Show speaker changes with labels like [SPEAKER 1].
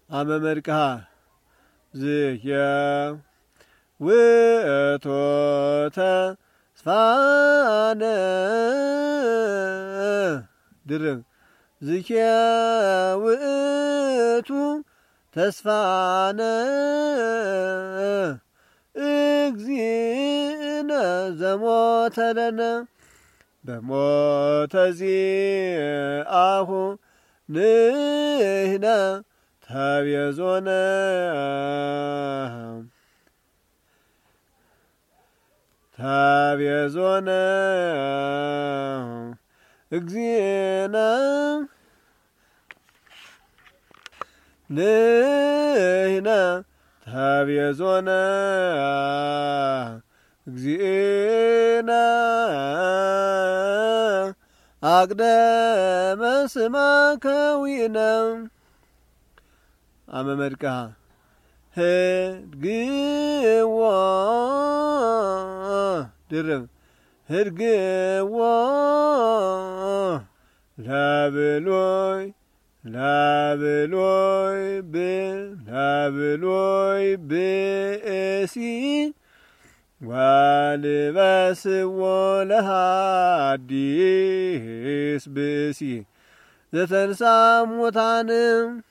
[SPEAKER 1] አመመርቅሃ ዝየ ውእቱ ተስፋነ ድርብ ዝየ ውእቱ ተስፋነ እግዚእነ ዘሞተ ለነ በሞተ ዚአሁ ንሕነ ተቤዞነ እግዚእነ ንሕነ ተቤዞነ እግዚእነ አቅደመ ስማከ ዊእነ አመመድቅሃ ህድግዎ ድርብ ህድግዎ ለብሎይ ብእሲ ወልበስዎ ለሐዲስ ብእሲ ዘተንሥአ እሙታን